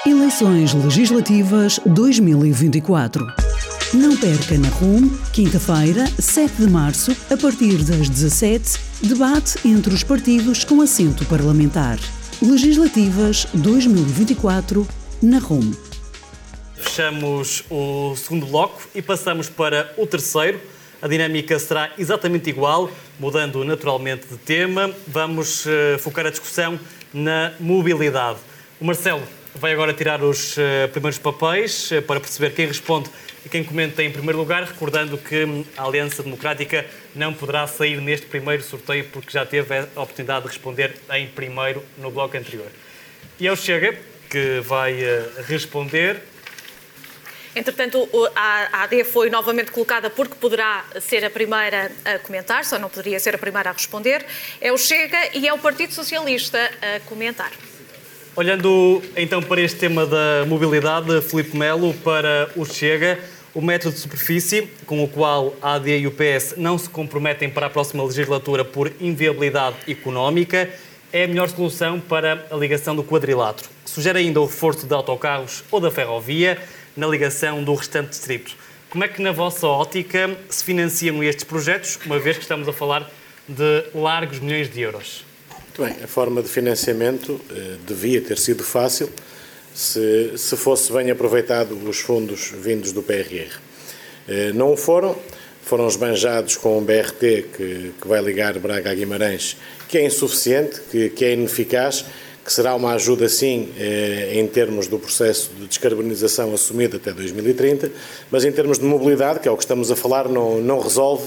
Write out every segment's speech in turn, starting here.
Eleições Legislativas 2024. Não perca na RUM, quinta-feira, 7 de março, a partir das 17, debate entre os partidos com assento parlamentar. Legislativas 2024 na RUM. Fechamos o segundo bloco e passamos para o terceiro. A dinâmica será exatamente igual, mudando naturalmente de tema. Vamos focar a discussão na mobilidade. O Marcelo vai agora tirar os primeiros papéis para perceber quem responde e quem comenta em primeiro lugar, recordando que a Aliança Democrática não poderá sair neste primeiro sorteio porque já teve a oportunidade de responder em primeiro no bloco anterior. E é o Chega que vai responder. Entretanto, a AD foi novamente colocada porque poderá ser a primeira a comentar, só não poderia ser a primeira a responder. É o Chega e é o Partido Socialista a comentar. Olhando então para este tema da mobilidade, Filipe Melo, para o Chega, o método de superfície, com o qual a AD e o PS não se comprometem para a próxima legislatura por inviabilidade económica, é a melhor solução para a ligação do quadrilátero. Sugere ainda o reforço de autocarros ou da ferrovia na ligação do restante distrito. Como é que, na vossa ótica, se financiam estes projetos, uma vez que estamos a falar de largos milhões de euros? Muito bem, a forma de financiamento devia ter sido fácil se fosse bem aproveitado os fundos vindos do PRR. Não o foram esbanjados com um BRT que vai ligar Braga a Guimarães, que é insuficiente, que é ineficaz, que será uma ajuda, sim, em termos do processo de descarbonização assumido até 2030, mas em termos de mobilidade, que é o que estamos a falar, não resolve,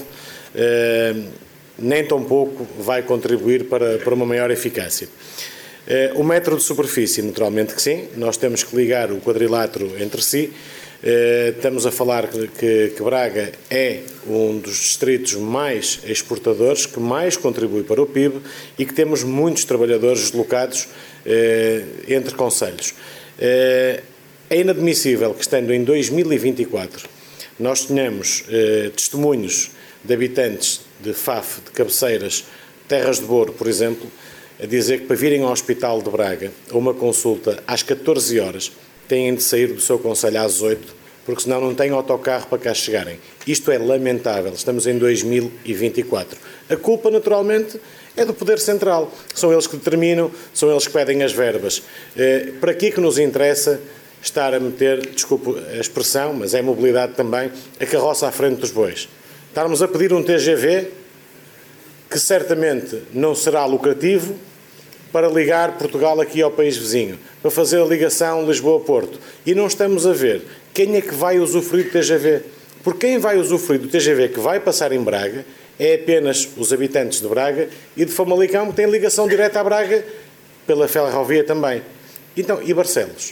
nem tão pouco vai contribuir para uma maior eficácia. O metro de superfície, naturalmente que sim, nós temos que ligar o quadrilátero entre si. Estamos a falar que Braga é um dos distritos mais exportadores, que mais contribui para o PIB e que temos muitos trabalhadores deslocados entre concelhos. É inadmissível que, estando em 2024, nós tenhamos testemunhos de habitantes de Faf, de Cabeceiras, Terras de Boro, por exemplo, a dizer que para virem ao Hospital de Braga a uma consulta às 14 horas têm de sair do seu concelho às 8, porque senão não têm autocarro para cá chegarem. Isto é lamentável. Estamos em 2024. A culpa, naturalmente, é do Poder Central. São eles que determinam, são eles que pedem as verbas. Para aqui que nos interessa estar a meter, desculpe a expressão, mas é mobilidade também, a carroça à frente dos bois. Estarmos a pedir um TGV que certamente não será lucrativo para ligar Portugal aqui ao país vizinho, para fazer a ligação Lisboa-Porto. E não estamos a ver quem é que vai usufruir do TGV. Porque quem vai usufruir do TGV que vai passar em Braga é apenas os habitantes de Braga e de Famalicão, que têm ligação direta a Braga pela ferrovia também. Então, e Barcelos?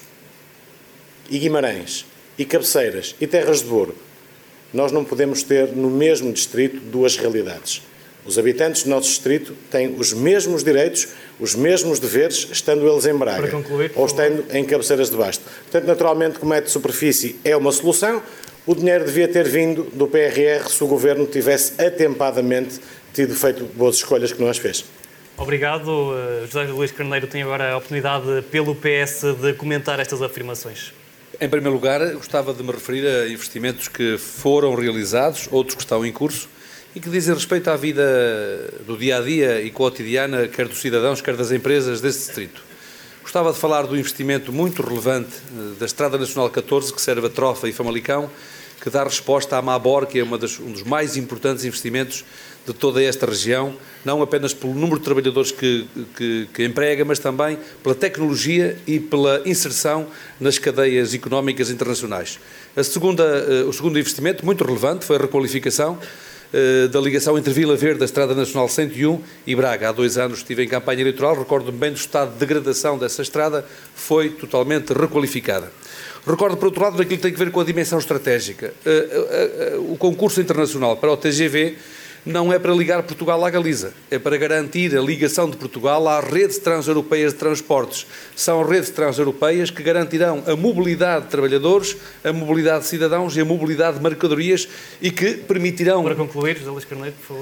E Guimarães? E Cabeceiras? E Terras de Boro? Nós não podemos ter no mesmo distrito duas realidades. Os habitantes do nosso distrito têm os mesmos direitos, os mesmos deveres, estando eles em Braga ou estando em Cabeceiras de Basto. Portanto, naturalmente, como método de superfície é uma solução, o dinheiro devia ter vindo do PRR se o Governo tivesse atempadamente tido feito boas escolhas que não as fez. Obrigado. José Luís Carneiro tem agora a oportunidade, pelo PS, de comentar estas afirmações. Em primeiro lugar, gostava de me referir a investimentos que foram realizados, outros que estão em curso, e que dizem respeito à vida do dia-a-dia e cotidiana, quer dos cidadãos, quer das empresas desse distrito. Gostava de falar do investimento muito relevante da Estrada Nacional 14, que serve a Trofa e Famalicão, que dá resposta à Mabor, que é um dos mais importantes investimentos de toda esta região, não apenas pelo número de trabalhadores que emprega, mas também pela tecnologia e pela inserção nas cadeias económicas internacionais. O segundo investimento, muito relevante, foi a requalificação da ligação entre Vila Verde, da Estrada Nacional 101 e Braga. Há 2 anos estive em campanha eleitoral, recordo-me bem do estado de degradação dessa estrada, foi totalmente requalificada. Recordo, por outro lado, daquilo que tem a ver com a dimensão estratégica. O concurso internacional para o TGV não é para ligar Portugal à Galiza, é para garantir a ligação de Portugal às redes transeuropeias de transportes. São redes transeuropeias que garantirão a mobilidade de trabalhadores, a mobilidade de cidadãos e a mobilidade de mercadorias e que permitirão... Para concluir, José Luís Carneiro, por favor.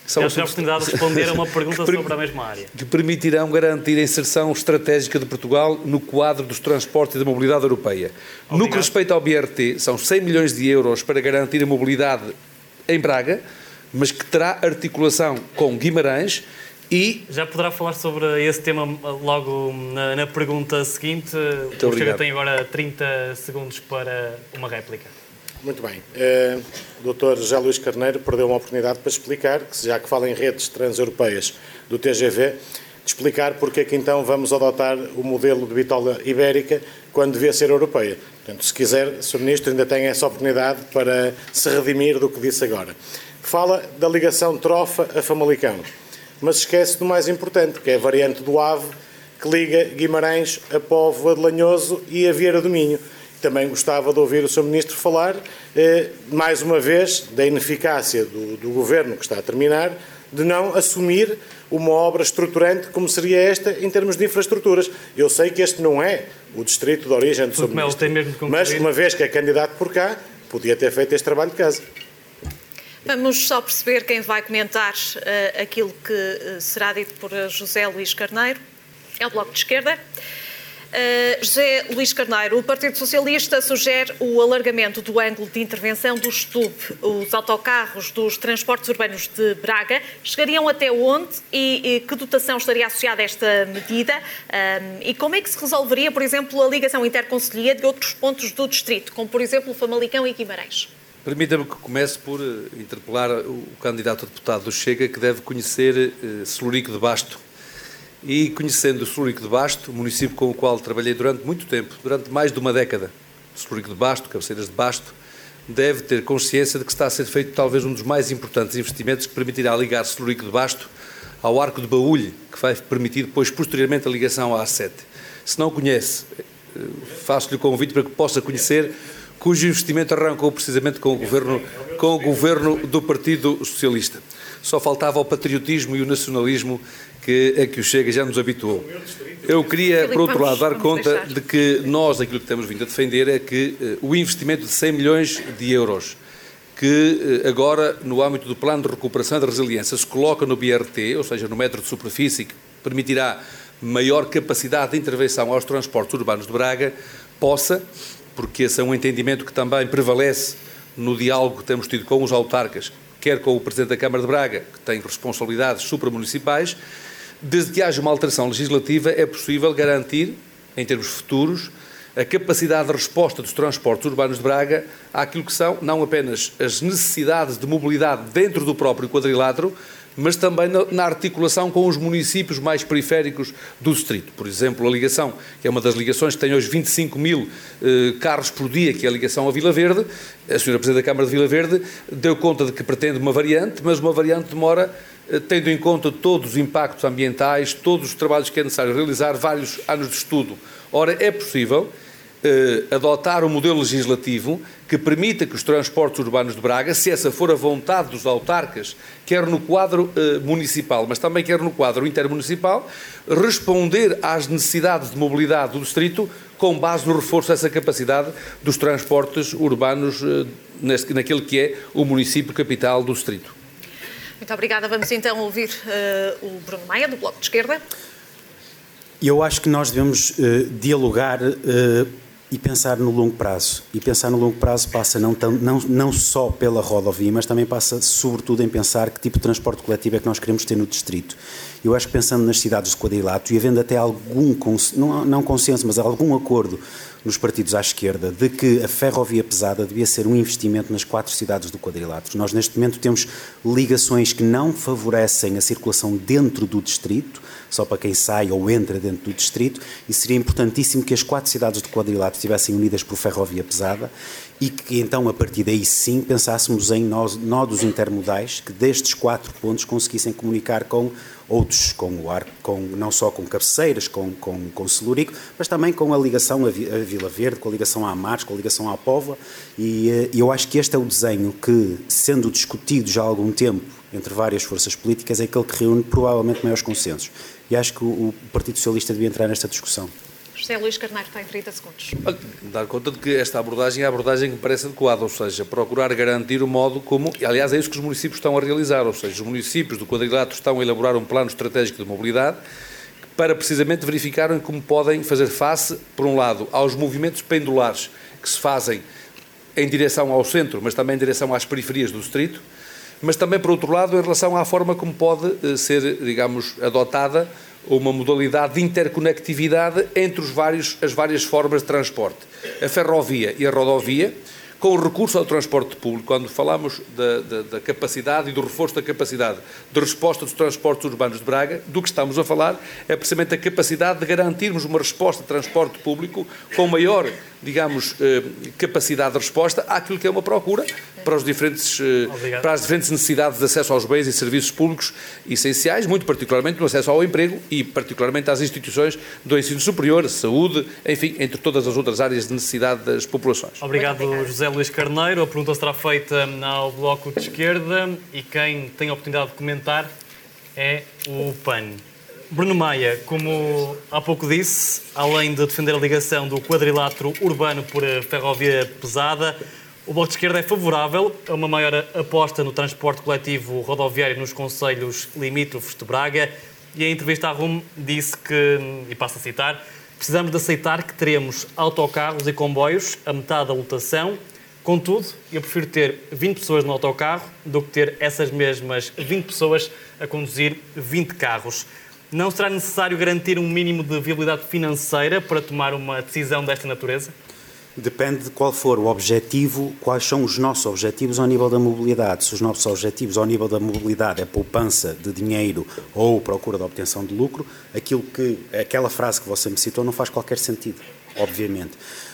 Eles têm a oportunidade de responder a uma pergunta sobre a mesma área. Que permitirão garantir a inserção estratégica de Portugal no quadro dos transportes e da mobilidade europeia. Obrigado. No que respeita ao BRT, são 100 milhões de euros para garantir a mobilidade em Braga, mas que terá articulação com Guimarães e... Já poderá falar sobre esse tema logo na pergunta seguinte. Muito obrigado. O Chega tem agora 30 segundos para uma réplica. Muito bem. O Dr. José Luís Carneiro perdeu uma oportunidade para explicar, que já que fala em redes transeuropeias do TGV, de explicar porque é que então vamos adotar o modelo de bitola ibérica quando devia ser europeia. Portanto, se quiser, Sr. Ministro, ainda tem essa oportunidade para se redimir do que disse agora. Fala da ligação Trofa a Famalicão, mas esquece do mais importante, que é a variante do AVE, que liga Guimarães a Póvoa de Lanhoso e a Vieira do Minho. Também gostava de ouvir o Sr. Ministro falar, mais uma vez, da ineficácia do Governo, que está a terminar, de não assumir uma obra estruturante como seria esta em termos de infraestruturas. Eu sei que este não é o distrito de origem do Sr. Ministro, mas uma vez que é candidato por cá, podia ter feito este trabalho de casa. Vamos só perceber quem vai comentar aquilo que será dito por José Luís Carneiro. É o Bloco de Esquerda. José Luís Carneiro, o Partido Socialista sugere o alargamento do ângulo de intervenção do STUB. Os autocarros dos transportes urbanos de Braga chegariam até onde e que dotação estaria associada a esta medida? E como é que se resolveria, por exemplo, a ligação interconcelhia de outros pontos do distrito, como, por exemplo, Famalicão e Guimarães? Permita-me que comece por interpelar o candidato a deputado do Chega, que deve conhecer Celurico de Basto. E conhecendo Celurico de Basto, município com o qual trabalhei durante muito tempo, durante mais de uma década, Celurico de Basto, Cabeceiras de Basto, deve ter consciência de que está a ser feito talvez um dos mais importantes investimentos que permitirá ligar Celurico de Basto ao Arco de Baúlho, que vai permitir depois, posteriormente, a ligação à A7. Se não conhece, faço-lhe o convite para que possa conhecer, cujo investimento arrancou precisamente com o governo do Partido Socialista. Só faltava o patriotismo e o nacionalismo a que o Chega já nos habituou. Eu queria, por outro lado, dar conta de que nós, aquilo que temos vindo a defender é que o investimento de 100 milhões de euros, que agora, no âmbito do Plano de Recuperação e de Resiliência, se coloca no BRT, ou seja, no metro de superfície, que permitirá maior capacidade de intervenção aos transportes urbanos de Braga, possa, porque esse é um entendimento que também prevalece no diálogo que temos tido com os autarcas, quer com o Presidente da Câmara de Braga, que tem responsabilidades supramunicipais, desde que haja uma alteração legislativa, é possível garantir, em termos futuros, a capacidade de resposta dos transportes urbanos de Braga àquilo que são não apenas as necessidades de mobilidade dentro do próprio quadrilátero, mas também na articulação com os municípios mais periféricos do distrito. Por exemplo, a ligação, que é uma das ligações que tem hoje 25 mil carros por dia, que é a ligação a Vila Verde. A senhora Presidente da Câmara de Vila Verde deu conta de que pretende uma variante, mas uma variante demora, tendo em conta todos os impactos ambientais, todos os trabalhos que é necessário realizar, vários anos de estudo. Ora, é possível adotar um modelo legislativo que permita que os transportes urbanos de Braga, se essa for a vontade dos autarcas, quer no quadro municipal, mas também quer no quadro intermunicipal, responder às necessidades de mobilidade do distrito com base no reforço dessa capacidade dos transportes urbanos naquele que é o município capital do distrito. Muito obrigada. Vamos então ouvir o Bruno Maia, do Bloco de Esquerda. Eu acho que nós devemos dialogar e pensar no longo prazo. E pensar no longo prazo passa não só pela rodovia, mas também passa sobretudo em pensar que tipo de transporte coletivo é que nós queremos ter no distrito. Eu acho que pensando nas cidades de quadrilátero e havendo até algum, não consenso, mas algum acordo nos partidos à esquerda de que a ferrovia pesada devia ser um investimento nas 4 cidades do quadrilátero. Nós neste momento temos ligações que não favorecem a circulação dentro do distrito, só para quem sai ou entra dentro do distrito, e seria importantíssimo que as 4 cidades do quadrilátero estivessem unidas por ferrovia pesada e que então a partir daí sim pensássemos em nodos intermodais que destes 4 pontos conseguissem comunicar com outros, não só com Cabeceiras, com Celurico, mas também com a ligação a Vila Verde, com a ligação à Mares, com a ligação à Póvoa, e eu acho que este é o desenho que, sendo discutido já há algum tempo entre várias forças políticas, é aquele que reúne provavelmente maiores consensos. E acho que o Partido Socialista devia entrar nesta discussão. José Luís Carneiro tem 30 segundos. Dar conta de que esta abordagem é a abordagem que me parece adequada, ou seja, procurar garantir o modo como, e aliás é isso que os municípios estão a realizar, ou seja, os municípios do quadrilátero estão a elaborar um plano estratégico de mobilidade para precisamente verificarem como podem fazer face, por um lado, aos movimentos pendulares que se fazem em direção ao centro, mas também em direção às periferias do distrito, mas também, por outro lado, em relação à forma como pode ser, digamos, adotada uma modalidade de interconectividade entre as várias formas de transporte. A ferrovia e a rodovia, com o recurso ao transporte público, quando falamos da capacidade e do reforço da capacidade de resposta dos transportes urbanos de Braga, do que estamos a falar é precisamente a capacidade de garantirmos uma resposta de transporte público com maior, digamos, capacidade de resposta àquilo que é uma procura para as diferentes necessidades de acesso aos bens e serviços públicos essenciais, muito particularmente no acesso ao emprego e particularmente às instituições do ensino superior, saúde, enfim, entre todas as outras áreas de necessidade das populações. Obrigado, José Luís Carneiro. A pergunta será feita ao Bloco de Esquerda e quem tem a oportunidade de comentar é o PAN. Bruno Maia, como há pouco disse, além de defender a ligação do quadrilátero urbano por ferrovia pesada, o Bloco de Esquerda é favorável a uma maior aposta no transporte coletivo rodoviário nos concelhos limítrofes de Braga e em entrevista à RUM disse que, e passo a citar, precisamos de aceitar que teremos autocarros e comboios a metade da lotação. Contudo, eu prefiro ter 20 pessoas no autocarro do que ter essas mesmas 20 pessoas a conduzir 20 carros. Não será necessário garantir um mínimo de viabilidade financeira para tomar uma decisão desta natureza? Depende de qual for o objetivo, quais são os nossos objetivos ao nível da mobilidade. Se os nossos objetivos ao nível da mobilidade é poupança de dinheiro ou procura de obtenção de lucro, aquela frase que você me citou não faz qualquer sentido, obviamente.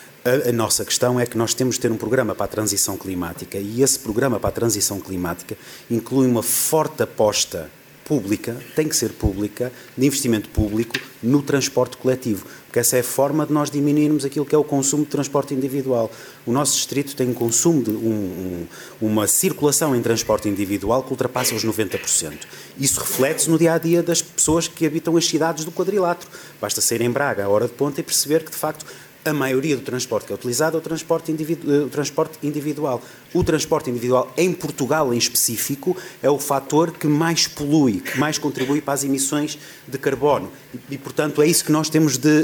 A nossa questão é que nós temos de ter um programa para a transição climática e esse programa para a transição climática inclui uma forte aposta pública, tem que ser pública, de investimento público no transporte coletivo, porque essa é a forma de nós diminuirmos aquilo que é o consumo de transporte individual. O nosso distrito tem um consumo uma circulação em transporte individual que ultrapassa os 90%. Isso reflete-se no dia-a-dia das pessoas que habitam as cidades do quadrilátero. Basta sair em Braga à hora de ponta e perceber que, de facto, a maioria do transporte que é utilizado é o transporte individual. O transporte individual, em Portugal em específico, é o fator que mais polui, que mais contribui para as emissões de carbono. E portanto, é isso que nós temos de...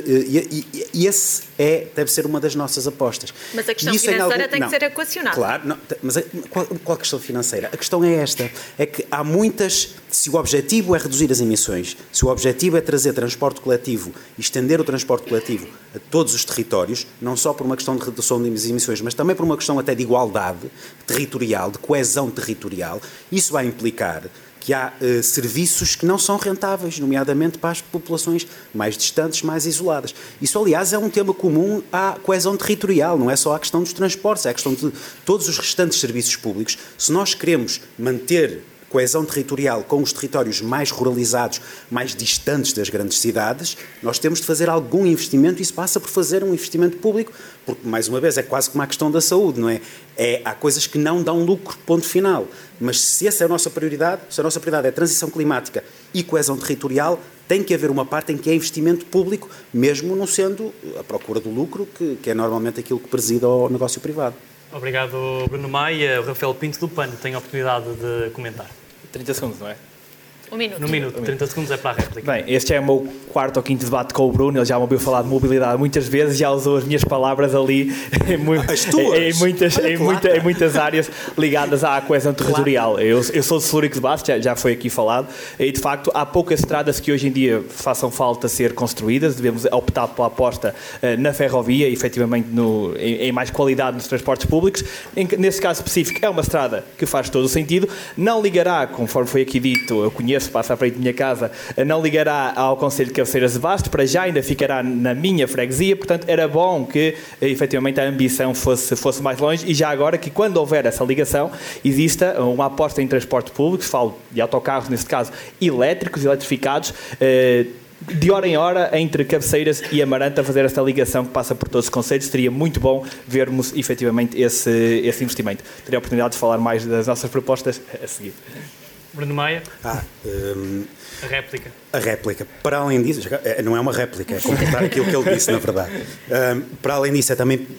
E esse deve ser uma das nossas apostas. Mas a questão financeira tem que ser equacionada. Claro, mas qual a questão financeira? A questão é esta, é que há muitas... Se o objetivo é reduzir as emissões, se o objetivo é trazer transporte coletivo e estender o transporte coletivo a todos os territórios, não só por uma questão de redução das emissões, mas também por uma questão até de igualdade territorial, de coesão territorial, isso vai implicar que há serviços que não são rentáveis, nomeadamente para as populações mais distantes, mais isoladas. Isso, aliás, é um tema comum à coesão territorial, não é só a questão dos transportes, é a questão de todos os restantes serviços públicos. Se nós queremos manter coesão territorial com os territórios mais ruralizados, mais distantes das grandes cidades, nós temos de fazer algum investimento e isso passa por fazer um investimento público, porque, mais uma vez, é quase como a questão da saúde, não é? Há coisas que não dão lucro, ponto final. Mas se essa é a nossa prioridade, se a nossa prioridade é transição climática e coesão territorial, tem que haver uma parte em que é investimento público, mesmo não sendo a procura do lucro, que é normalmente aquilo que preside ao negócio privado. Obrigado, Bruno Maia. O Rafael Pinto do PAN tem a oportunidade de comentar. 30 segundos, não é? Um minuto. No minuto, 30 segundos é para a réplica. Bem, este é o meu quarto ou quinto debate com o Bruno, ele já me ouviu falar de mobilidade muitas vezes, já usou as minhas palavras ali em muitas áreas ligadas à coesão territorial. Claro. Eu sou de Celúrico de Baço, já foi aqui falado, e de facto há poucas estradas que hoje em dia façam falta ser construídas, devemos optar pela aposta na ferrovia, efetivamente em mais qualidade nos transportes públicos. Nesse caso específico é uma estrada que faz todo o sentido, não ligará, conforme foi aqui dito, eu conheço, passa à frente da minha casa, não ligará ao Concelho de Cabeceiras de Basto, para já ainda ficará na minha freguesia, portanto era bom que efetivamente a ambição fosse mais longe e já agora que quando houver essa ligação exista uma aposta em transporte público, falo de autocarros neste caso, elétricos, eletrificados, de hora em hora entre Cabeceiras e Amarante a fazer esta ligação que passa por todos os concelhos. Seria muito bom vermos efetivamente esse investimento. Teria a oportunidade de falar mais das nossas propostas a seguir. Bruno Maia? A réplica. A réplica. Para além disso, não é uma réplica, é completar aquilo que ele disse, na verdade. Para além disso,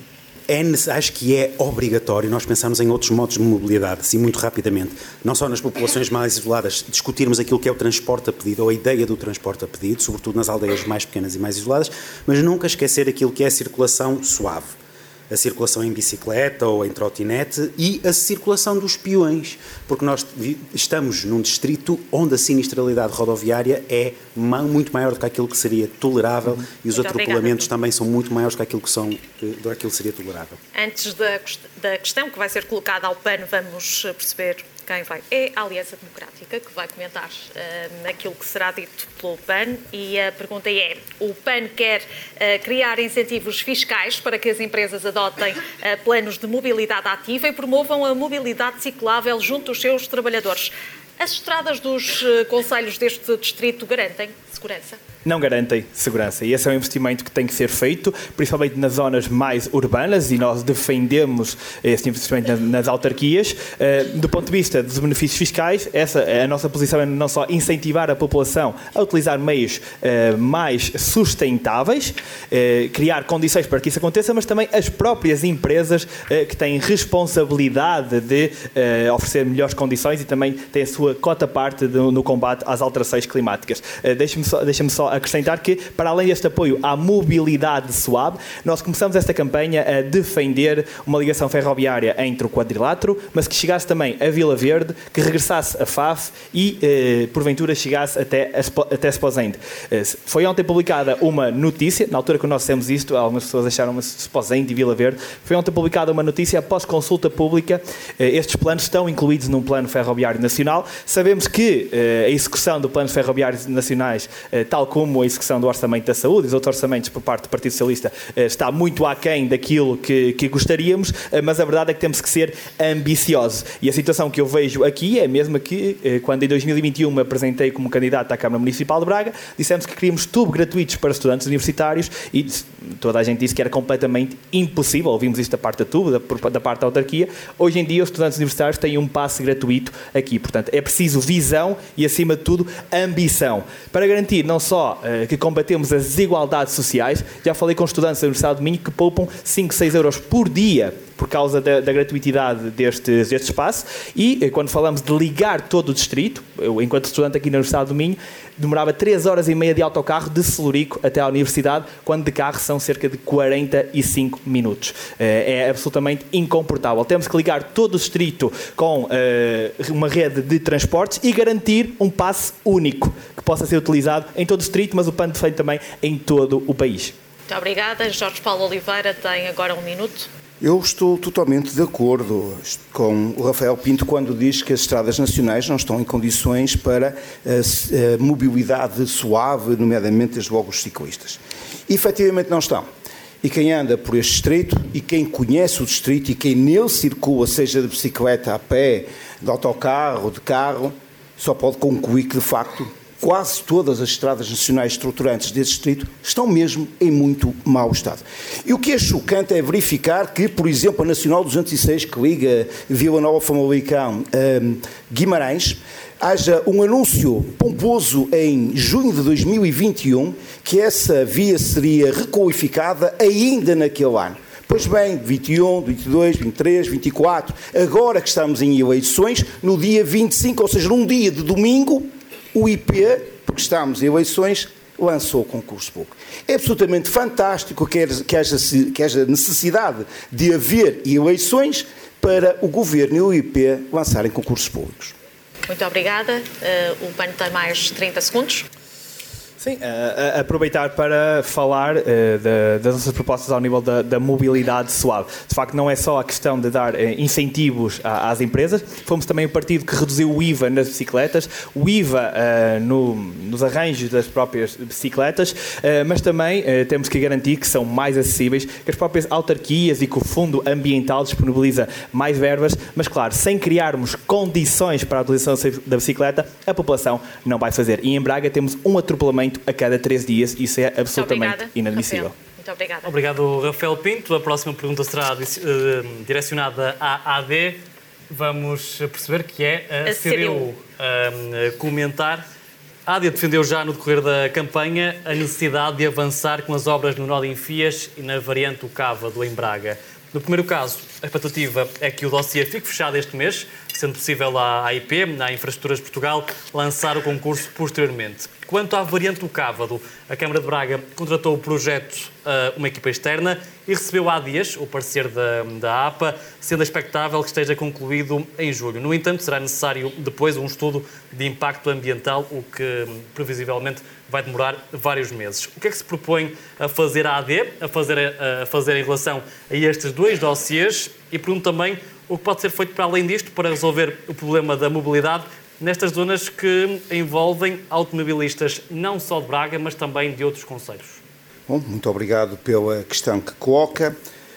acho que é obrigatório nós pensarmos em outros modos de mobilidade, assim, muito rapidamente. Não só nas populações mais isoladas, discutirmos aquilo que é o transporte a pedido, ou a ideia do transporte a pedido, sobretudo nas aldeias mais pequenas e mais isoladas, mas nunca esquecer aquilo que é a circulação suave. A circulação em bicicleta ou em trotinete e a circulação dos peões, porque nós estamos num distrito onde a sinistralidade rodoviária é muito maior do que aquilo que seria tolerável e os atropelamentos também são muito maiores do que aquilo que seria tolerável. Antes da questão que vai ser colocada ao PAN, vamos perceber quem vai. É a Aliança Democrática que vai comentar aquilo que será dito pelo PAN e a pergunta é: o PAN quer criar incentivos fiscais para que as empresas adotem planos de mobilidade ativa e promovam a mobilidade ciclável junto dos seus trabalhadores. As estradas dos concelhos deste distrito garantem segurança? Não garantem segurança e esse é um investimento que tem que ser feito, principalmente nas zonas mais urbanas, e nós defendemos esse investimento nas autarquias. Do ponto de vista dos benefícios fiscais, a nossa posição é não só incentivar a população a utilizar meios mais sustentáveis, criar condições para que isso aconteça, mas também as próprias empresas que têm responsabilidade de oferecer melhores condições e também têm a sua cota-parte no combate às alterações climáticas. Deixa-me só acrescentar que, para além deste apoio à mobilidade suave, nós começamos esta campanha a defender uma ligação ferroviária entre o quadrilátero, mas que chegasse também a Vila Verde, que regressasse a Faf e, porventura, chegasse até Esposende. Foi ontem publicada uma notícia, na altura que nós dissemos isto, algumas pessoas acharam Esposende e Vila Verde, foi ontem publicada uma notícia após consulta pública. Estes planos estão incluídos num plano ferroviário nacional. Sabemos que a execução do planos ferroviários nacionais, tal como a execução do Orçamento da Saúde e os outros orçamentos por parte do Partido Socialista, está muito aquém daquilo que gostaríamos, mas a verdade é que temos que ser ambiciosos. E a situação que eu vejo aqui é a mesma que quando em 2021 me apresentei como candidato à Câmara Municipal de Braga, dissemos que queríamos tubos gratuitos para estudantes universitários e toda a gente disse que era completamente impossível. Ouvimos isto da parte da TUB, da parte da autarquia. Hoje em dia os estudantes universitários têm um passe gratuito aqui. Portanto, é preciso visão e, acima de tudo, ambição. Para garantir não só que combatemos as desigualdades sociais, já falei com estudantes da Universidade de Minho que poupam 5, 6 euros por dia por causa da gratuitidade deste espaço e quando falamos de ligar todo o distrito, eu enquanto estudante aqui na Universidade do Minho, demorava 3 horas e meia de autocarro de Celurico até à Universidade, quando de carro são cerca de 45 minutos. É absolutamente incomportável. Temos que ligar todo o distrito com uma rede de transportes e garantir um passe único que possa ser utilizado em todo o distrito, mas o PAN defende também em todo o país. Muito obrigada. Jorge Paulo Oliveira tem agora 1 minuto. Eu estou totalmente de acordo com o Rafael Pinto quando diz que as estradas nacionais não estão em condições para a mobilidade suave, nomeadamente desde logo os ciclistas. E, efetivamente não estão. E quem anda por este distrito e quem conhece o distrito e quem nele circula, seja de bicicleta, a pé, de autocarro, de carro, só pode concluir que, de facto, quase todas as estradas nacionais estruturantes desse distrito estão mesmo em muito mau estado. E o que é chocante é verificar que, por exemplo, a Nacional 206, que liga Vila Nova Famalicão a Guimarães, haja um anúncio pomposo em junho de 2021 que essa via seria requalificada ainda naquele ano. Pois bem, 21, 22, 23, 24, agora que estamos em eleições, no dia 25, ou seja, num dia de domingo, o IP, porque estamos em eleições, lançou o concurso público. É absolutamente fantástico que haja necessidade de haver eleições para o Governo e o IP lançarem concursos públicos. Muito obrigada. O PAN tem mais 30 segundos. Sim, aproveitar para falar das nossas propostas ao nível da mobilidade suave. De facto, não é só a questão de dar incentivos às empresas, fomos também o partido que reduziu o IVA nas bicicletas, o IVA nos arranjos das próprias bicicletas, mas também temos que garantir que são mais acessíveis, que as próprias autarquias e que o Fundo Ambiental disponibiliza mais verbas, mas claro, sem criarmos condições para a utilização da bicicleta, a população não vai fazer. E em Braga temos um atropelamento a cada 3 dias, isso é absolutamente inadmissível. Rafael. Muito obrigada. Obrigado, Rafael Pinto. A próxima pergunta será direcionada à AD. vamos perceber que é a CDU. Comentar. A AD defendeu já no decorrer da campanha a necessidade de avançar com as obras no nó de Enfias e na variante do Cávado, em Braga. No primeiro caso, a expectativa é que o dossiê fique fechado este mês, sendo possível à AIP, na Infraestruturas de Portugal, lançar o concurso posteriormente. Quanto à variante do Cávado, a Câmara de Braga contratou o projeto uma equipa externa e recebeu há dias o parecer da APA, sendo expectável que esteja concluído em julho. No entanto, será necessário depois um estudo de impacto ambiental, o que previsivelmente vai demorar vários meses. O que é que se propõe a fazer a AD, a fazer em relação a estes dois dossiês? E pergunto também o que pode ser feito para além disto para resolver o problema da mobilidade nestas zonas que envolvem automobilistas não só de Braga, mas também de outros concelhos. Bom, muito obrigado pela questão que coloca.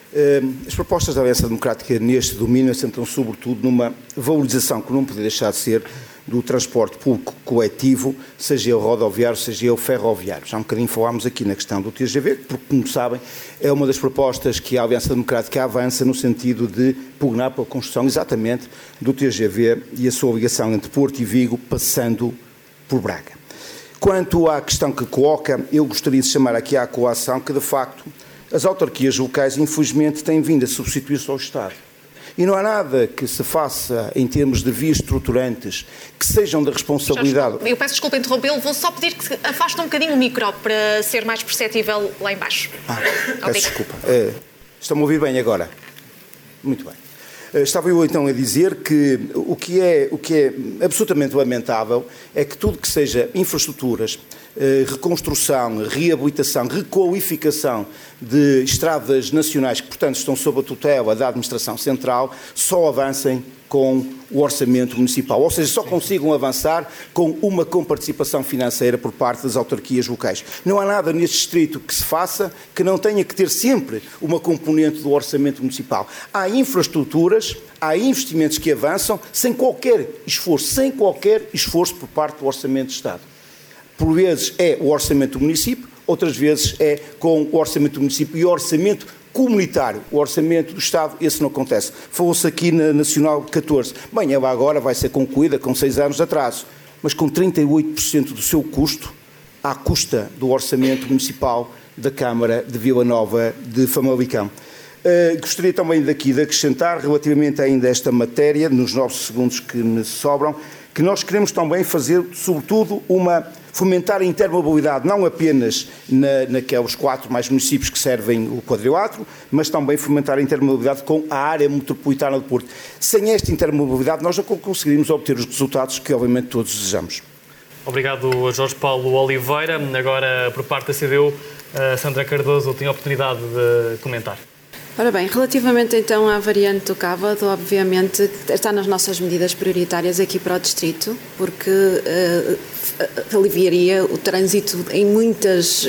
As propostas da Aliança Democrática neste domínio assentam sobretudo numa valorização que não pode deixar de ser do transporte público coletivo, seja ele rodoviário, seja ele ferroviário. Já um bocadinho falámos aqui na questão do TGV, porque, como sabem, é uma das propostas que a Aliança Democrática avança no sentido de pugnar pela construção exatamente do TGV e a sua ligação entre Porto e Vigo, passando por Braga. Quanto à questão que coloca, eu gostaria de chamar aqui à colação que, de facto, as autarquias locais, infelizmente, têm vindo a substituir-se ao Estado. E não há nada que se faça em termos de vias estruturantes que sejam da responsabilidade... Eu peço desculpa interrompê-lo, vou só pedir que afaste um bocadinho o micro para ser mais perceptível lá em baixo. Peço desculpa. Estão-me a ouvir bem agora? Muito bem. Estava eu então a dizer que o que é absolutamente lamentável é que tudo que seja infraestruturas, reconstrução, reabilitação, requalificação de estradas nacionais que, portanto, estão sob a tutela da Administração Central, só avancem com o orçamento municipal. Ou seja, só consigam avançar com uma comparticipação financeira por parte das autarquias locais. Não há nada neste distrito que se faça que não tenha que ter sempre uma componente do orçamento municipal. Há infraestruturas, há investimentos que avançam sem qualquer esforço por parte do orçamento de Estado. Por vezes é o orçamento do município, outras vezes é com o orçamento do município e o orçamento comunitário, o orçamento do Estado, esse não acontece. Falou-se aqui na Nacional 14. Bem, ela agora vai ser concluída com 6 anos de atraso, mas com 38% do seu custo à custa do orçamento municipal da Câmara de Vila Nova de Famalicão. Gostaria também daqui de acrescentar, relativamente ainda a esta matéria, nos 9 segundos que me sobram, que nós queremos também fazer, sobretudo, fomentar a intermobilidade, não apenas naqueles 4 mais municípios que servem o quadrilátero, mas também fomentar a intermobilidade com a área metropolitana do Porto. Sem esta intermobilidade, nós não conseguiríamos obter os resultados que, obviamente, todos desejamos. Obrigado a Jorge Paulo Oliveira. Agora, por parte da CDU, Sandra Cardoso tem a oportunidade de comentar. Ora bem, relativamente então à variante do Cávado, obviamente está nas nossas medidas prioritárias aqui para o distrito, porque aliviaria o trânsito em muitas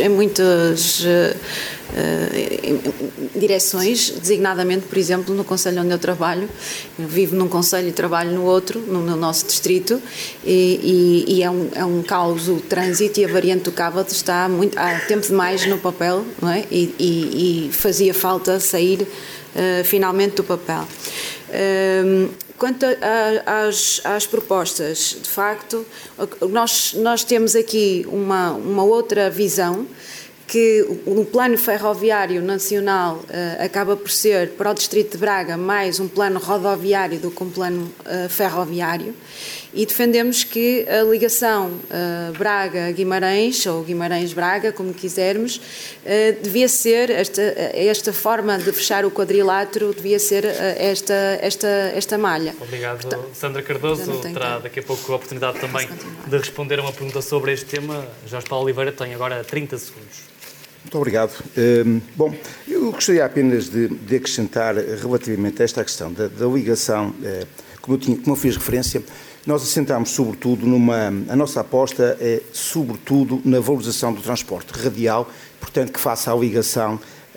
direções, designadamente, por exemplo, no concelho onde eu trabalho. Eu vivo num concelho e trabalho no outro, no nosso distrito, e é um caos o trânsito, e a variante do Cávado está há tempo demais no papel, não é? E fazia falta sair finalmente do papel. Quanto às propostas, de facto, nós temos aqui uma outra visão, que o plano ferroviário nacional acaba por ser, para o distrito de Braga, mais um plano rodoviário do que um plano ferroviário, e defendemos que a ligação Braga-Guimarães, ou Guimarães-Braga, como quisermos, devia ser, esta forma de fechar o quadrilátero, devia ser esta malha. Obrigado, Sandra Cardoso. Terá daqui a pouco a oportunidade também de responder a uma pergunta sobre este tema. Jorge Paulo Oliveira tem agora 30 segundos. Muito obrigado. Bom, eu gostaria apenas de acrescentar relativamente a esta questão da ligação, como eu fiz referência, nós assentámos sobretudo a nossa aposta é sobretudo na valorização do transporte radial, portanto que faça a ligação,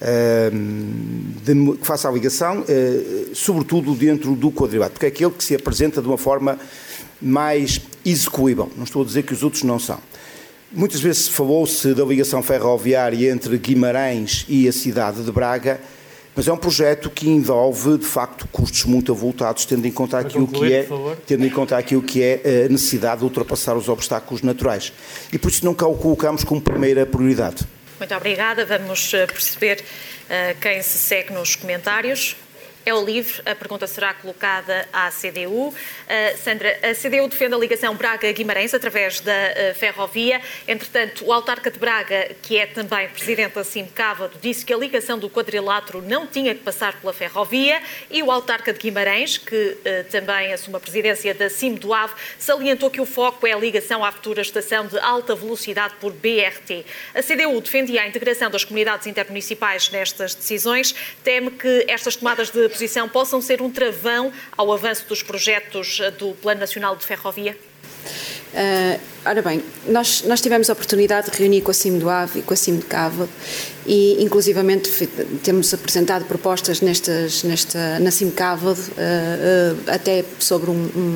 sobretudo dentro do quadrilátero, porque é aquele que se apresenta de uma forma mais execuível. Não estou a dizer que os outros não são. Muitas vezes falou-se da ligação ferroviária entre Guimarães e a cidade de Braga. Mas é um projeto que envolve, de facto, custos muito avultados, tendo em conta aquilo que é a necessidade de ultrapassar os obstáculos naturais. E por isso nunca o colocamos como primeira prioridade. Muito obrigada. Vamos perceber quem se segue nos comentários. É o LIVRE, a pergunta será colocada à CDU. Sandra, a CDU defende a ligação Braga-Guimarães através da ferrovia. Entretanto, o autarca de Braga, que é também presidente da Simcávado, disse que a ligação do quadrilátero não tinha que passar pela ferrovia, e o autarca de Guimarães, que também assume a presidência da Sim do Ave, salientou que o foco é a ligação à futura estação de alta velocidade por BRT. A CDU defendia a integração das comunidades intermunicipais nestas decisões, teme que estas tomadas de posição possam ser um travão ao avanço dos projetos do Plano Nacional de Ferrovia? Ora bem, nós tivemos a oportunidade de reunir com a Sim do Ave e com a Sim de Cávado e, inclusivamente, temos apresentado propostas na Sim de Cávado, até sobre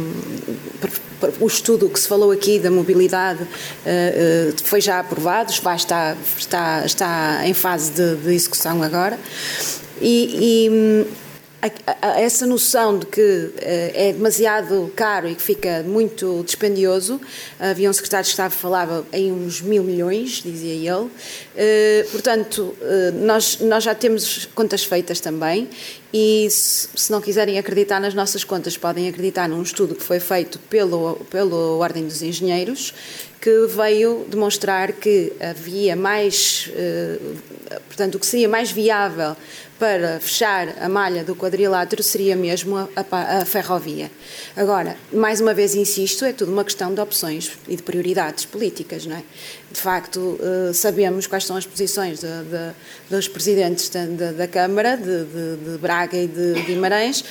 o estudo que se falou aqui da mobilidade, foi já aprovado, está em fase de execução agora. Essa noção de que é demasiado caro e que fica muito dispendioso, havia um secretário de Estado que falava em uns 1.000 milhões, dizia ele, portanto, nós já temos contas feitas também, e se não quiserem acreditar nas nossas contas, podem acreditar num estudo que foi feito pela Ordem dos Engenheiros, que veio demonstrar que havia mais, portanto, o que seria mais viável para fechar a malha do quadrilátero seria mesmo a ferrovia. Agora, mais uma vez insisto, é tudo uma questão de opções e de prioridades políticas, não é? De facto, sabemos quais são as posições dos presidentes da Câmara, de Braga e de Guimarães.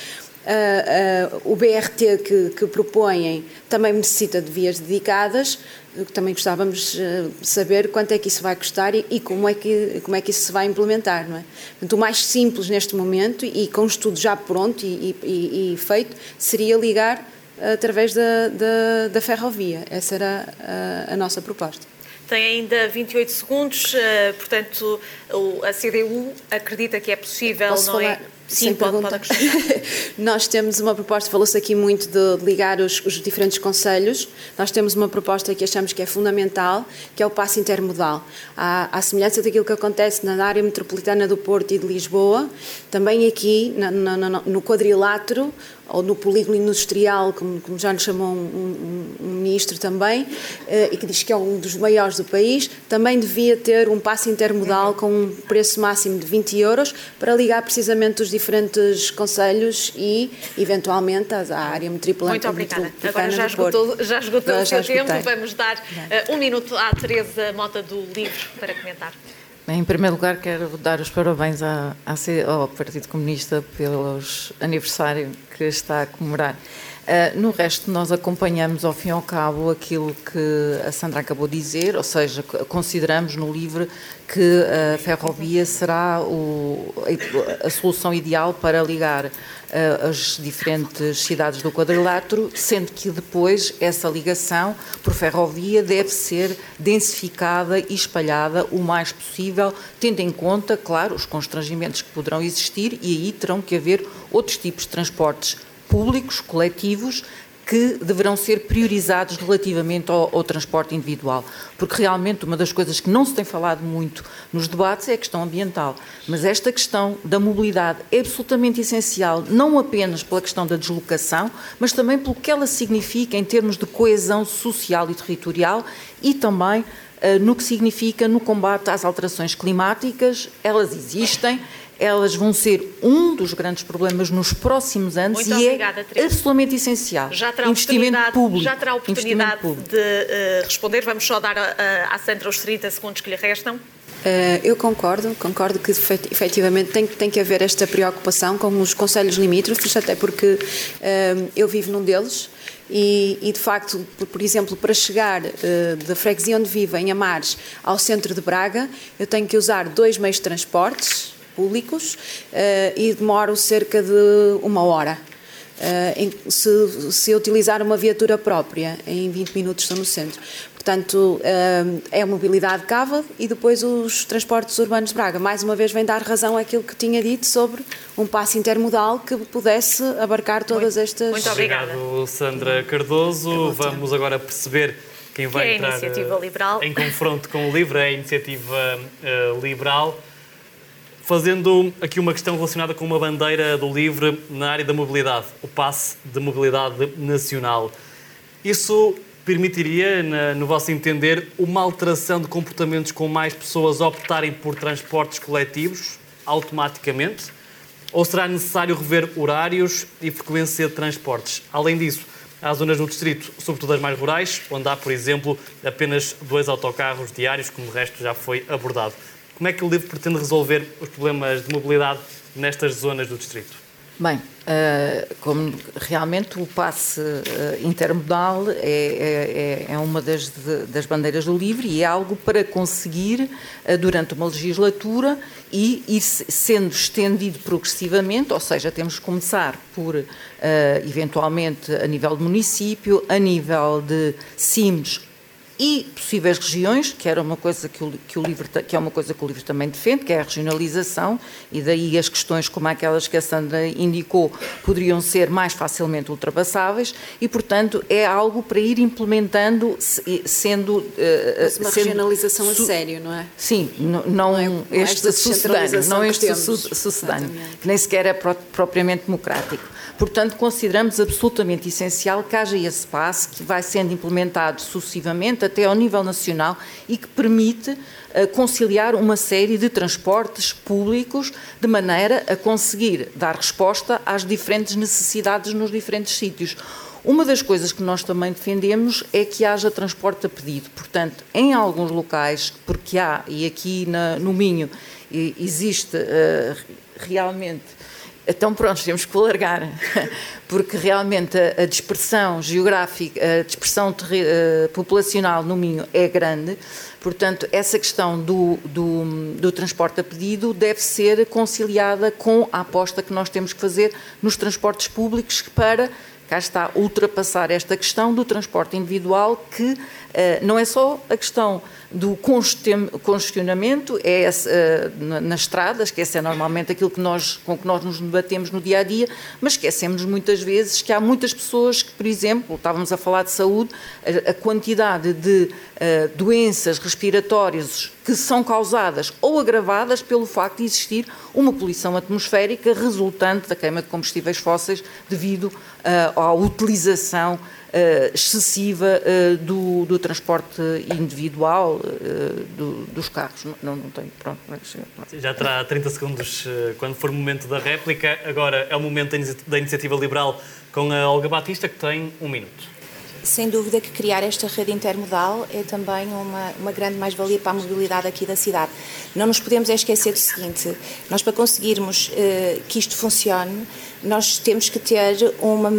O BRT que propõem também necessita de vias dedicadas. Também gostávamos de saber quanto é que isso vai custar e como é que isso se vai implementar, não é? Portanto, o mais simples neste momento e com o estudo já pronto e feito seria ligar através da ferrovia. Essa era a nossa proposta. Tem ainda 28 segundos, portanto, a CDU acredita que é possível, Posso não falar? é? Sim, pode acrescentar. Nós temos uma proposta, falou-se aqui muito de ligar os diferentes concelhos. Nós temos uma proposta que achamos que é fundamental, que é o passe intermodal. À semelhança daquilo que acontece na área metropolitana do Porto e de Lisboa, também aqui no quadrilátero, ou no polígono industrial, como já nos chamou um ministro também, e que diz que é um dos maiores do país, também devia ter um passe intermodal com um preço máximo de 20 euros para ligar precisamente os diferentes concelhos e, eventualmente, à área metropolitana. Muito obrigada. Agora já esgotou o seu tempo. Vamos dar um minuto à Teresa Mota do LIVRE para comentar. Em primeiro lugar, quero dar os parabéns ao Partido Comunista pelo aniversário que está a comemorar. No resto, nós acompanhamos, ao fim e ao cabo, aquilo que a Sandra acabou de dizer, ou seja, consideramos no LIVRE que a ferrovia será a solução ideal para ligar as diferentes cidades do quadrilátero, sendo que depois essa ligação por ferrovia deve ser densificada e espalhada o mais possível, tendo em conta, claro, os constrangimentos que poderão existir, e aí terão que haver outros tipos de transportes públicos, coletivos, que deverão ser priorizados relativamente ao transporte individual. Porque realmente uma das coisas que não se tem falado muito nos debates é a questão ambiental. Mas esta questão da mobilidade é absolutamente essencial, não apenas pela questão da deslocação, mas também pelo que ela significa em termos de coesão social e territorial e também no que significa no combate às alterações climáticas. Elas existem. Elas vão ser um dos grandes problemas nos próximos anos. Muito obrigada, Teresa. Absolutamente essencial. Já terá investimento público. Já terá a oportunidade de responder. Vamos só dar à Sandra os 30 segundos que lhe restam. Eu concordo que efetivamente tem que haver esta preocupação com os concelhos limítrofes, até porque eu vivo num deles. E, de facto, por exemplo, para chegar da freguesia onde vivo, em Amares, ao centro de Braga, eu tenho que usar 2 meios de transportes públicos e demoro cerca de 1 hora. se utilizar uma viatura própria, em 20 minutos estão no centro. Portanto, é a mobilidade de Cávado e depois os transportes urbanos de Braga. Mais uma vez vem dar razão àquilo que tinha dito sobre um passe intermodal que pudesse abarcar todas estas... Muito obrigada. Obrigado, Sandra Cardoso. Vamos agora perceber quem vai entrar Iniciativa Liberal. em confronto com o LIVRE, é a Iniciativa Liberal. Fazendo aqui uma questão relacionada com uma bandeira do LIVRE na área da mobilidade, o passe de mobilidade nacional. Isso permitiria, no vosso entender, uma alteração de comportamentos com mais pessoas optarem por transportes coletivos automaticamente? Ou será necessário rever horários e frequência de transportes? Além disso, há zonas no distrito, sobretudo as mais rurais, onde há, por exemplo, apenas 2 autocarros diários, como o resto já foi abordado. Como é que o LIVRE pretende resolver os problemas de mobilidade nestas zonas do distrito? Bem, como realmente o passe intermodal é uma das bandeiras do LIVRE e é algo para conseguir, durante uma legislatura, e ir sendo estendido progressivamente, ou seja, temos que começar por, eventualmente, a nível de município, a nível de CIMs, e possíveis regiões, que era uma coisa que o LIVRE também defende, que é a regionalização, e daí as questões como aquelas que a Sandra indicou poderiam ser mais facilmente ultrapassáveis e, portanto, é algo para ir implementando, sendo... uma regionalização a sério, não é? Sim, não este sucedâneo, que nem sequer é propriamente democrático. Portanto, consideramos absolutamente essencial que haja esse passe que vai sendo implementado sucessivamente até ao nível nacional e que permite conciliar uma série de transportes públicos de maneira a conseguir dar resposta às diferentes necessidades nos diferentes sítios. Uma das coisas que nós também defendemos é que haja transporte a pedido. Portanto, em alguns locais, porque há, e aqui no Minho existe realmente... Então, pronto, temos que alargar, porque realmente a dispersão geográfica, a dispersão populacional no Minho é grande, portanto, essa questão do transporte a pedido deve ser conciliada com a aposta que nós temos que fazer nos transportes públicos para, cá está, ultrapassar esta questão do transporte individual que não é só a questão do congestionamento nas estradas, que esse é normalmente aquilo com que nós nos debatemos no dia-a-dia, mas esquecemos muitas vezes que há muitas pessoas que, por exemplo, estávamos a falar de saúde, a quantidade de doenças respiratórias que são causadas ou agravadas pelo facto de existir uma poluição atmosférica resultante da queima de combustíveis fósseis devido à utilização excessiva do transporte individual dos carros. Não tenho, pronto. Já terá 30 segundos quando for o momento da réplica. Agora é o momento da Iniciativa Liberal com a Olga Batista, que tem 1 minuto. Sem dúvida que criar esta rede intermodal é também uma grande mais-valia para a mobilidade aqui da cidade. Não nos podemos esquecer do seguinte: nós, para conseguirmos que isto funcione, nós temos que ter uma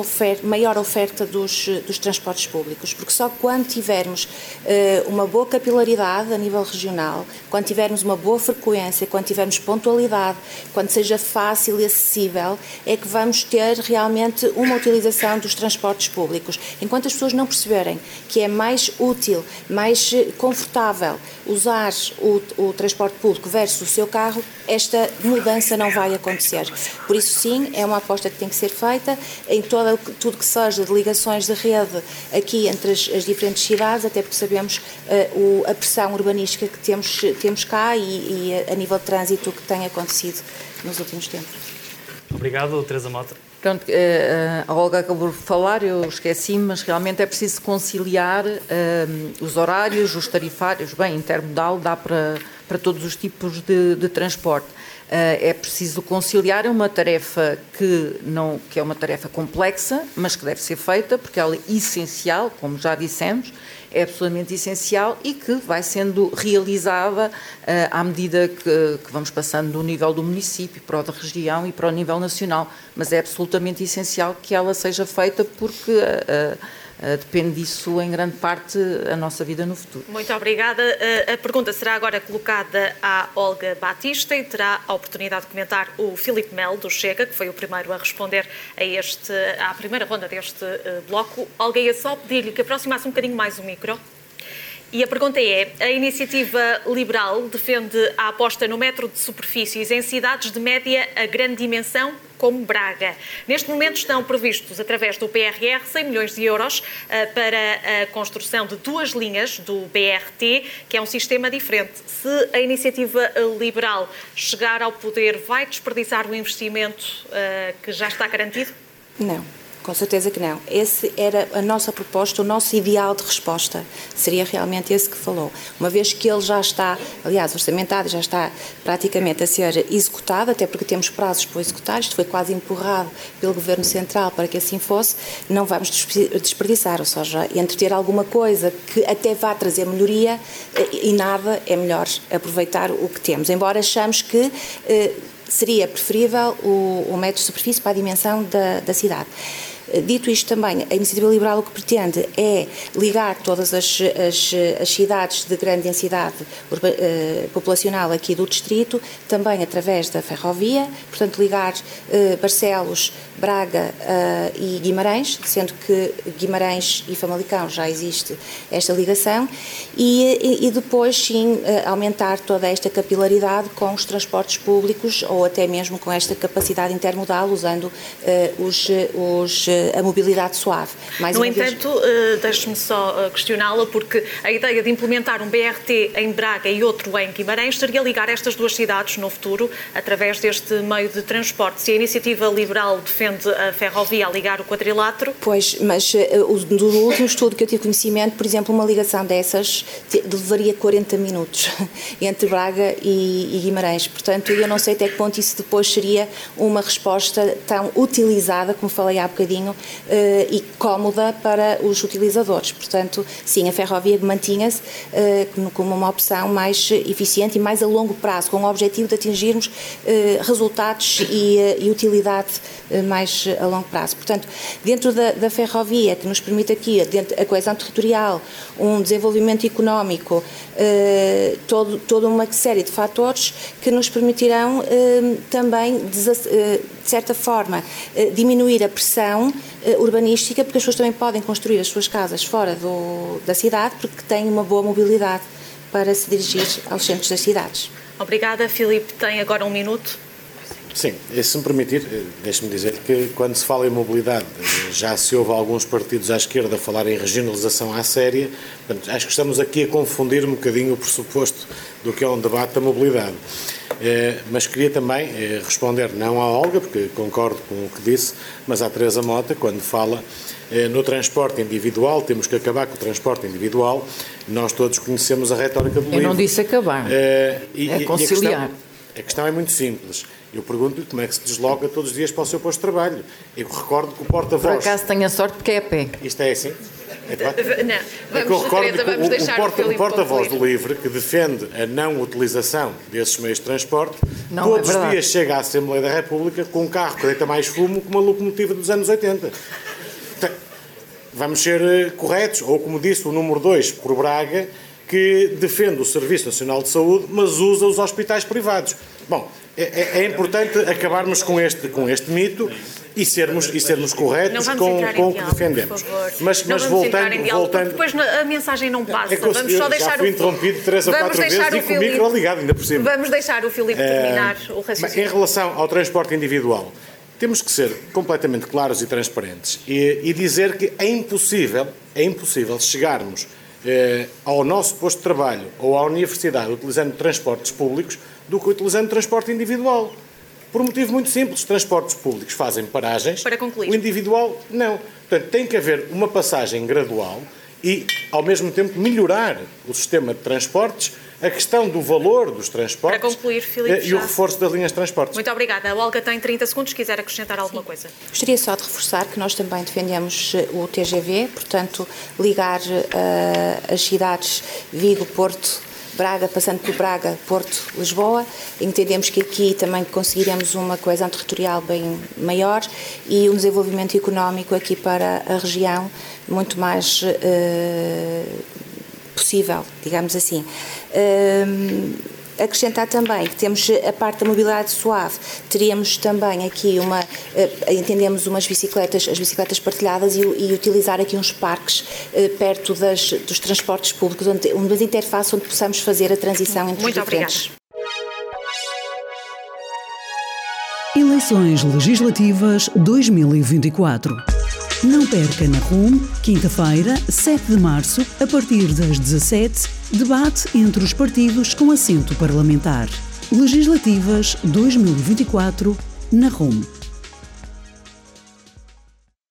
maior oferta dos transportes públicos, porque só quando tivermos uma boa capilaridade a nível regional, quando tivermos uma boa frequência, quando tivermos pontualidade, quando seja fácil e acessível, é que vamos ter realmente uma utilização dos transportes públicos. Enquanto as pessoas não perceberem que é mais útil, mais confortável usar o transporte público versus o seu carro, esta mudança não vai acontecer. Por isso, sim, é uma aposta que tem que ser feita em tudo que seja de ligações de rede aqui entre as diferentes cidades, até porque sabemos a pressão urbanística que temos cá e a nível de trânsito que tem acontecido nos últimos tempos. Obrigado, Teresa Mota. Pronto, a Olga acabou de falar, eu esqueci-me, mas realmente é preciso conciliar os horários, os tarifários. Bem, intermodal dá para todos os tipos de transporte. É preciso conciliar, é uma tarefa que é uma tarefa complexa, mas que deve ser feita, porque ela é essencial, como já dissemos, é absolutamente essencial e que vai sendo realizada à medida que vamos passando do nível do município para o da região e para o nível nacional, mas é absolutamente essencial que ela seja feita porque depende disso, em grande parte, a nossa vida no futuro. Muito obrigada. A pergunta será agora colocada à Olga Batista e terá a oportunidade de comentar o Filipe Melo, do Chega, que foi o primeiro a responder à primeira ronda deste bloco. Olga, ia só pedir-lhe que aproximasse um bocadinho mais o micro. E a pergunta é: a iniciativa liberal defende a aposta no metro de superfícies em cidades de média a grande dimensão, como Braga. Neste momento estão previstos, através do PRR, 100 milhões de euros para a construção de 2 linhas do BRT, que é um sistema diferente. Se a iniciativa liberal chegar ao poder, vai desperdiçar o investimento que já está garantido? Não. Com certeza que não. Esse era a nossa proposta, o nosso ideal de resposta. Seria realmente esse que falou. Uma vez que ele já está, aliás, orçamentado, já está praticamente a ser executado, até porque temos prazos para executar, isto foi quase empurrado pelo Governo Central para que assim fosse, não vamos desperdiçar, ou seja, entre ter alguma coisa que até vá trazer melhoria e nada, é melhor aproveitar o que temos. Embora achamos que seria preferível o metro de superfície para a dimensão da cidade. Dito isto também, a iniciativa liberal o que pretende é ligar todas as cidades de grande densidade populacional aqui do distrito, também através da ferrovia, portanto ligar Barcelos, Braga e Guimarães, sendo que Guimarães e Famalicão já existe esta ligação, e depois sim aumentar toda esta capilaridade com os transportes públicos ou até mesmo com esta capacidade intermodal usando a mobilidade suave. No entanto, deixe-me só questioná-la, porque a ideia de implementar um BRT em Braga e outro em Guimarães seria ligar estas 2 cidades no futuro através deste meio de transporte. Se a iniciativa liberal defende a ferrovia a ligar o quadrilátero... Pois, mas do último estudo que eu tive conhecimento, por exemplo, uma ligação dessas levaria 40 minutos entre Braga e Guimarães. Portanto, eu não sei até que ponto isso depois seria uma resposta tão utilizada, como falei há bocadinho, e cómoda para os utilizadores. Portanto, sim, a ferrovia mantinha-se como uma opção mais eficiente e mais a longo prazo, com o objetivo de atingirmos resultados e utilidade mais a longo prazo. Portanto, dentro da ferrovia, que nos permite aqui a coesão territorial, um desenvolvimento económico, toda uma série de fatores que nos permitirão também, de certa forma, diminuir a pressão urbanística, porque as pessoas também podem construir as suas casas fora da cidade, porque têm uma boa mobilidade para se dirigir aos centros das cidades. Obrigada. Filipe, tem agora 1 minuto. Sim, se me permitir, deixe-me dizer que quando se fala em mobilidade, já se ouve alguns partidos à esquerda falar em regionalização à séria. Portanto, acho que estamos aqui a confundir um bocadinho o pressuposto do que é um debate da mobilidade. Mas queria também responder não à Olga, porque concordo com o que disse, mas à Teresa Mota, quando fala no transporte individual, temos que acabar com o transporte individual. Nós todos conhecemos a retórica do livro. Eu não disse acabar, é conciliar. A questão é muito simples. Eu pergunto-lhe como é que se desloca todos os dias para o seu posto de trabalho. Eu recordo que o porta-voz... Por acaso tenho a sorte porque é a pé. Isto é assim? Não, eu recordo que o porta-voz do LIVRE, que defende a não utilização desses meios de transporte, todos os dias chega à Assembleia da República com um carro que deita mais fumo que uma locomotiva dos anos 80. Vamos ser corretos, ou como disse o número 2 por Braga, que defende o Serviço Nacional de Saúde, mas usa os hospitais privados. Bom, é importante acabarmos com este mito e sermos corretos com o que defendemos. Mas voltando... Depois a mensagem não passa. Vamos só deixar já fui interrompido 3 ou 4 vezes e com o micro ligado ainda por cima. Vamos deixar o Filipe terminar o raciocínio. Em relação ao transporte individual, temos que ser completamente claros e transparentes e dizer que é impossível chegarmos ao nosso posto de trabalho ou à universidade utilizando transportes públicos do que utilizando transporte individual. Por um motivo muito simples, os transportes públicos fazem paragens, para concluir. O individual não. Portanto, tem que haver uma passagem gradual e, ao mesmo tempo, melhorar o sistema de transportes, a questão do valor dos transportes, para concluir, Filipe, e o reforço das linhas de transportes. Muito obrigada. A Olga tem 30 segundos, se quiser acrescentar alguma coisa. Gostaria só de reforçar que nós também defendemos o TGV, portanto, ligar as cidades Vigo, Porto, Braga, passando por Braga, Porto, Lisboa. Entendemos que aqui também conseguiremos uma coesão territorial bem maior e um desenvolvimento económico aqui para a região muito mais possível, digamos assim. Acrescentar também que temos a parte da mobilidade suave, teríamos também aqui entendemos as bicicletas partilhadas e utilizar aqui uns parques perto dos transportes públicos, uma interface onde possamos fazer a transição entre os diferentes. Eleições Legislativas 2024. Não perca na RUM, quinta-feira, 7 de março, a partir das 17, debate entre os partidos com assento parlamentar. Legislativas 2024, na RUM.